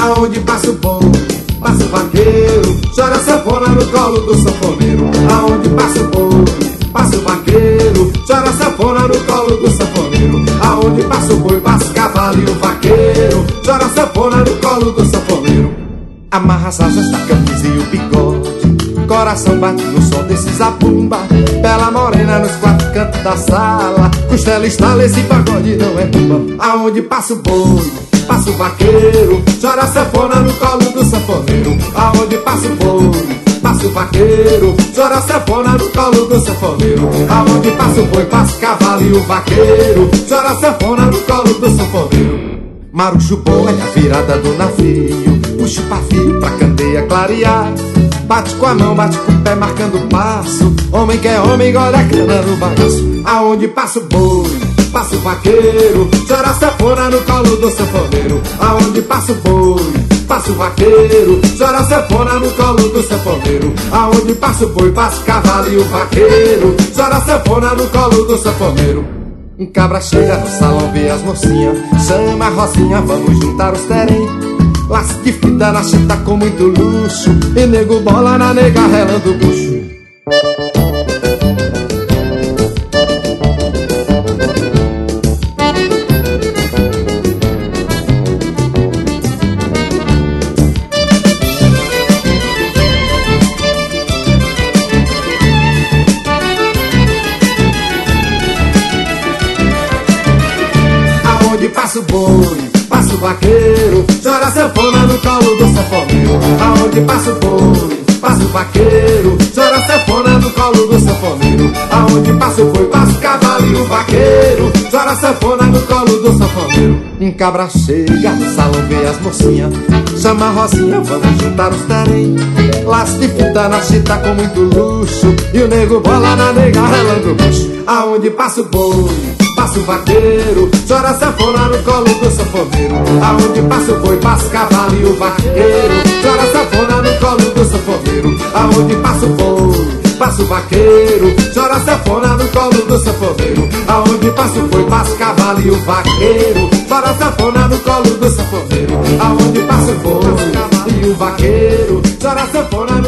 aonde passa o boi, passa o vaqueiro, chora sanfona no colo do sanfoneiro. Aonde passa o boi, passa o vaqueiro, chora sanfona no colo do sanfoneiro. Aonde passa o boi, passa o cavalo e o vaqueiro, chora sanfona no colo do sanfoneiro. Amarra as asas da camisa e o bigode, coração bate no som desse zabumba. Bela morena nos quatro cantos da sala, costela estala, esse pagode não é bumba. Aonde passa o boi, passa o vaqueiro, chora sanfona no colo do sanfoneiro. Aonde passa o boi, passa o vaqueiro, chora sanfona no colo do sanfoneiro. Aonde passa o boi, passa o cavalo e o vaqueiro, chora sanfona no colo do sanfoneiro. Marucho bom é a virada do navio, puxa o pavio pra candeia clarear. Bate com a mão, bate com o pé, marcando o passo. Homem que é homem, olha a cana no bagaço. Aonde passa o boi, passa o vaqueiro, chora sanfona no colo do sanfoneiro. Aonde passa o boi, passa o vaqueiro, chora sanfona no colo do sanfoneiro. Aonde passa o boi, passa o cavalo e o vaqueiro, chora sanfona no colo do sanfoneiro. Um cabra chega no salão, vê as mocinhas, chama a Rosinha, vamos juntar os terem. Laço de fita na chita com muito luxo, e nego bola na nega relando o bucho. Aonde passa o boi, passa o vaqueiro, chora sanfona no colo do sanfoneiro. Aonde passa o boi, passa o vaqueiro, chora sanfona no colo do sanfoneiro. Aonde passa o boi, passa o cavalo e o vaqueiro, chora sanfona no colo do sanfoneiro. Um cabra chega no salão, vê as mocinhas, chama a Rosinha, vamos juntar os terem. Laço de fita na chita com muito luxo, e o nego bola na nega relando o bucho. Aonde passa o boi, passa o vaqueiro, chora sanfona no colo do sanfoneiro. Aonde passa o boi, passa o cavalo e o vaqueiro, chora sanfona no colo do sanfoneiro. Aonde passa o boi, passa o vaqueiro, chora sanfona no colo do sanfoneiro. Aonde passa o boi, passa o cavalo e o vaqueiro, chora sanfona no colo do sanfoneiro. Aonde passa o boi e o vaqueiro, chora sanfona no